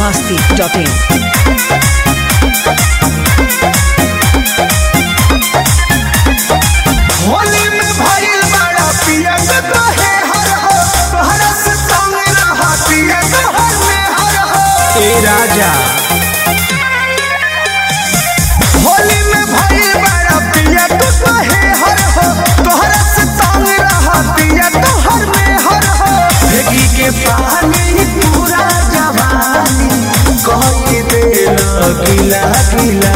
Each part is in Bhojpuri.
biharmasti.in होली में भइल बड़ा पिया तो है हर हो तोहरा से संग रहा पिया तो हर में हर हो ए राजा होली में भइल बड़ा पिया तो है हर हो तोहरा से संग रहा पिया तो हर में हर हो भेगी के पानी पूरा जवानी कह के देला गिला गिला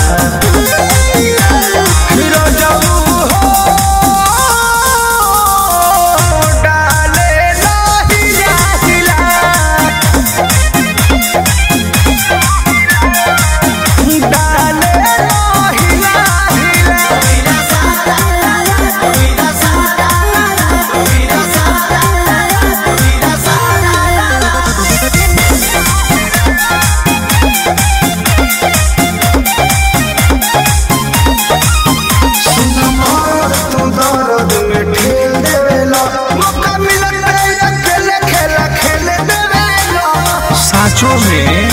में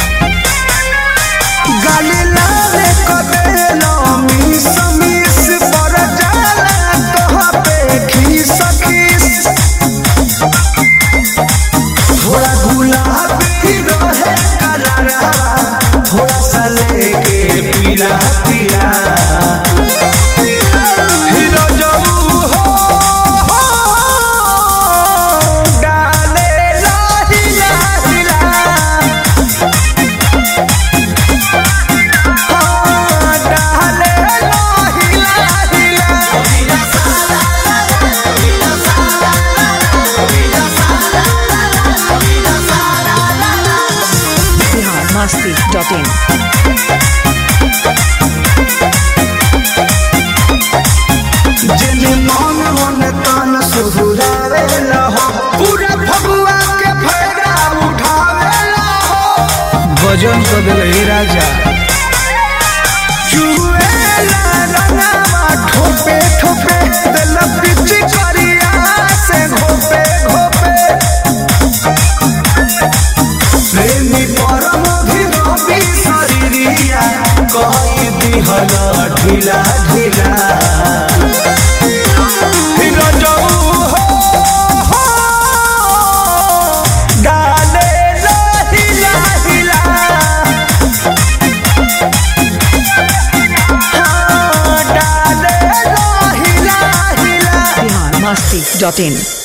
गाली लाले कदेलो मिस मिस पर जाला तोहा पे खीस खीस थोड़ा गुलाबी रहे कलरा थोड़ा सा लेके पीला पीला biharmasti.in जेने मन मन तन सुहुरावे लहो पूरा फगुआ के फायदा उठावे लहो भजन कर दे राजा चुएला रंगवा ठोपे ठोपे दिल पिच करिया से घोपे घोपे प्रेमी परम धीरबी शरीरिया कहि दिहला ढीला ढीला biharmasti.in